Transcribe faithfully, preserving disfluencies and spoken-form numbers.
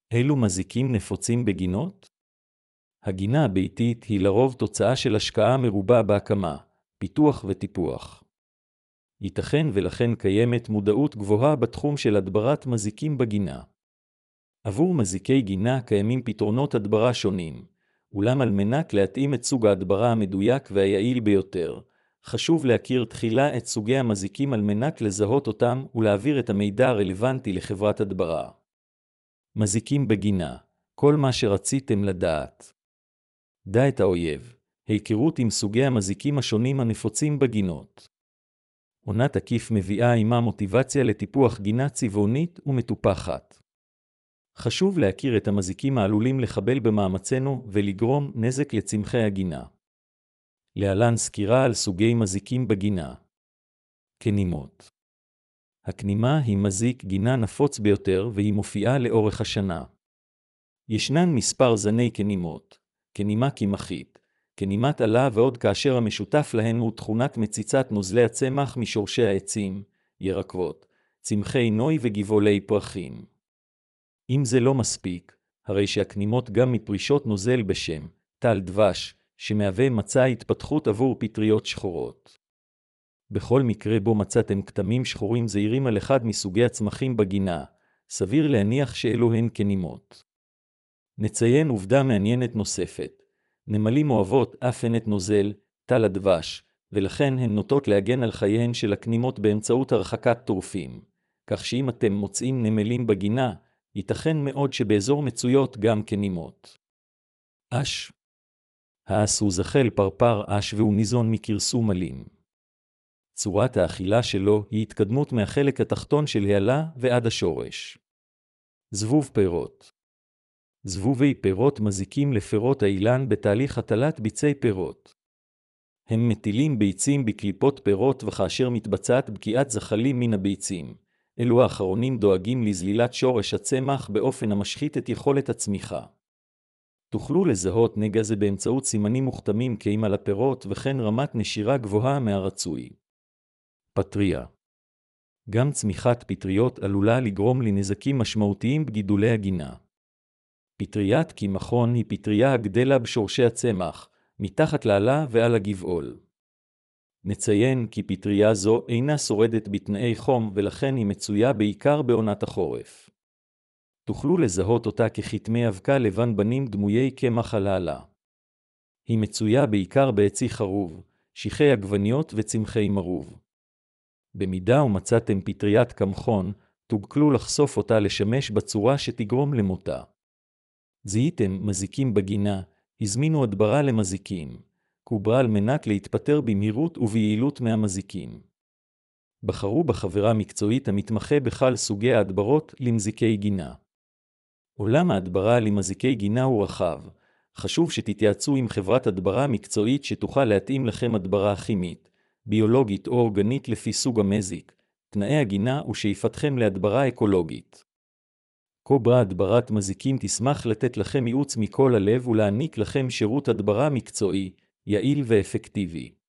אילו מזיקים נפוצים בגינות? הגינה הביתית היא לרוב תוצאה של השקעה מרובה בהקמה, פיתוח וטיפוח. ייתכן ולכן קיימת מודעות גבוהה בתחום של הדברת מזיקים בגינה. עבור מזיקי גינה קיימים פתרונות הדברה שונים, אולם על מנת להתאים את סוג ההדברה המדויק והיעיל ביותר, חשוב להכיר תחילה את סוגי המזיקים על מנת לזהות אותם ולהעביר את המידע הרלוונטי לחברת הדברה. מזיקים בגינה, כל מה שרציתם לדעת. דע את האויב, היכרות עם סוגי המזיקים השונים הנפוצים בגינות. עונת עקיף מביאה עימה מוטיבציה לטיפוח גינה צבעונית ומטופחת. חשוב להכיר את המזיקים העלולים לחבל במאמצינו ולגרום נזק לצמחי הגינה. להלן סקירה על סוגי מזיקים בגינה. כנימות. הכנימה היא מזיק גינה נפוץ ביותר והיא מופיעה לאורך השנה. ישנן מספר זני כנימות, כנימה קמחית, כנימת עלה ועוד כאשר המשותף להן הוא תכונת מציצת נוזלי הצמח משורשי העצים, ירקות, צמחי נוי וגבעולי פרחים. אם זה לא מספיק, הרי שהכנימות גם מפרישות נוזל בשם טל דבש, שמהווה מצע התפתחות עבור פטריות שחורות. בכל מקרה בו מצאתם כתמים שחורים זעירים על אחד מסוגי הצמחים בגינה, סביר להניח שאלו הן כנימות. נציין עובדה מעניינת נוספת. נמלים אוהבות אפנת נוזל, טל הדבש, ולכן הן נוטות להגן על חייהן של הכנימות באמצעות הרחקת טורפים. כך שאם אתם מוצאים נמלים בגינה, ייתכן מאוד שבאזור מצויות גם כנימות. אש. האס הוא זחל פרפר אש והוא ניזון מכרסום עלים. צורת האכילה שלו היא התקדמות מהחלק התחתון של העלה ועד השורש. זבוב פירות. זבובי פירות מזיקים לפירות האילן בתהליך הטלת ביצי פירות. הם מטילים ביצים בקליפות פירות וכאשר מתבצעת בקיעת זחלים מן הביצים. אלו האחרונים דואגים לזלילת שורש הצמח באופן המשחית את יכולת הצמיחה. תוכלו לזהות נגע זה באמצעות סימנים מוכתמים קיים על הפירות וכן רמת נשירה גבוהה מהרצוי. פטריה. גם צמיחת פטריות עלולה לגרום לנזקים משמעותיים בגידולי הגינה. פטריית קמחון היא פטריה הגדלה בשורשי הצמח, מתחת לעלה ועל הגבעול. נציין כי פטריה זו אינה שורדת בתנאי חום ולכן היא מצויה בעיקר בעונת החורף. תוכלו לזהות אותה כחתמי אבקה לבן בנים דמויי קמח על העלה. היא מצויה בעיקר בעצי חרוב, שיחי עגבניות וצמחי מרוב. במידה ומצאתם פטריית קמחון, תוגלו לחשוף אותה לשמש בצורה שתגרום למותה. זיהיתם מזיקים בגינה, הזמינו הדברה למזיקים. קוברה על מנת להתפטר במהירות וביעילות מהמזיקים. בחרו בחברה מקצועית המתמחה בכל סוגי ההדברות למזיקי גינה. עולם ההדברה למזיקי גינה הוא רחב. חשוב שתתייעצו עם חברת הדברה מקצועית שתוכל להתאים לכם הדברה כימית, ביולוגית או אורגנית לפי סוג המזיק, תנאי הגינה ושאיפתכם להדברה אקולוגית. קוברה הדברת מזיקים תשמח לתת לכם ייעוץ מכל הלב ולהעניק לכם שירות הדברה מקצועי, יעיל ואפקטיבי.